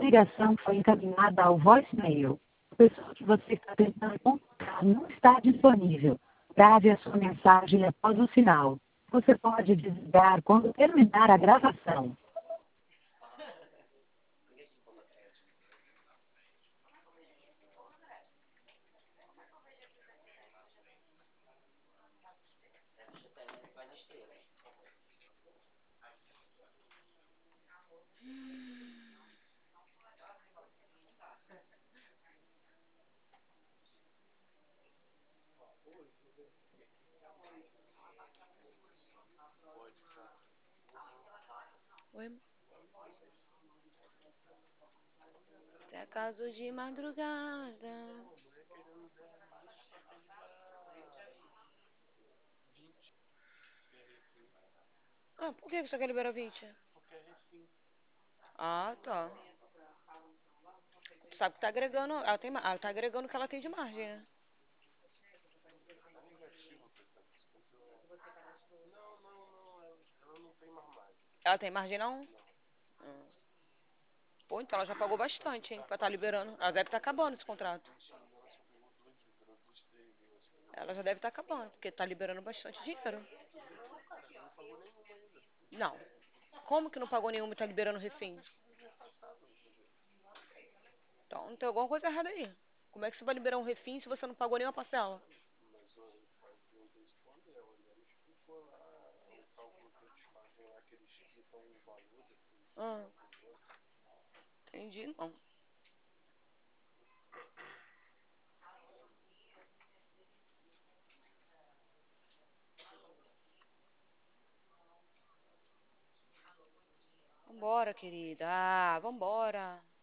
ligação foi encaminhada ao voicemail. A pessoa que você está tentando contactar não está disponível. Grave a sua mensagem após o sinal. Você pode desligar quando terminar a gravação. Oi. Até acaso de madrugada. Ah, por que você quer liberar 20? Ah, tá. Tu sabe que tá agregando. Ela tá agregando o que ela tem de margem, né? Ela tem margem não? Hum. Pô, então ela já pagou bastante, hein? Pra estar liberando. Ela deve estar acabando esse contrato. Ela já deve estar acabando, porque tá liberando bastante dinheiro. Não. Como que não pagou nenhuma e tá liberando refém? Então tem alguma coisa errada aí. Como é que você vai liberar um refém se você não pagou nenhuma parcela? Ah, entendi, não. Vambora, querida. Ah, vambora.